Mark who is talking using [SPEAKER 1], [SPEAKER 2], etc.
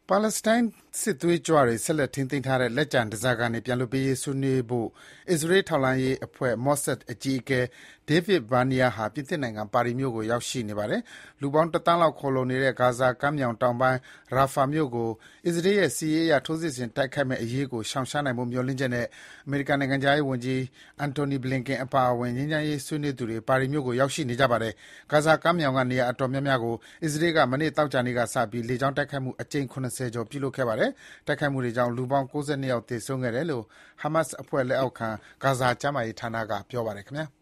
[SPEAKER 1] ပါလက်စတိုင်းစစ်သွေးကြွတွေဆက်လက်ထိန်းသိမ်းထားတဲ့လက်ကျန်ဓားစာခံတွေပြန်လွှတ်ပေးရေးဆွေးနွေးဖို့အစ္စရေးထောက်လှမ်းရေးအဖွဲ့ Mossad အကြီးအကဲ David Barnea ဟာပြင်သစ်နိုင်ငံပါရီမြို့ကိုရောက်ရှိနေပါတယ်။လူပေါင်း ၁ သန်းလောက်ခိုလှုံနေတဲ့ဂါဇာကမ်းမြောင်တောင်ပိုင်း Rafah မြို့ကိုအစ္စရေးရဲ့စစ်ရေးအရထိုးစစ်ဆင်တိုက်ခိုက်မယ့်အရေးကိုရှောင်ရှားနိုင်ဖို့မျှော်လင့်ချက်နဲ့အမေရိကန်နိုင်ငံခြားရေးဝန်ကြီး Antony Blinken အပါအဝင်ငြိမ်းချမ်းရေးဆွေးနွေးသူတွေပါရီမြို့ကိုရောက်ရှိနေကြပါတယ်။ဂါဇာကမ်းမြောင်ကနေရာအတော်များများကိုအစ္စရေးကမနေ့သောကြာနေ့ကစပြီးလေကြောင်းတိုက်ခိုက်မှုအကြိမ် ၇၀ ကျော်ပြုလုပ်ခဲ့ပါတယ်။တိုက်ခိုက်မှုတွေကြောင့်လူပေါင်း ၉၂ ယောက်သေဆုံးခဲ့တယ်လို့ ဟာမတ်စ်အဖွဲ့လက်အောက်ခံဂါဇာကျန်းမာရေးဌာနကပြောပါတယ်ခင်ဗျာ။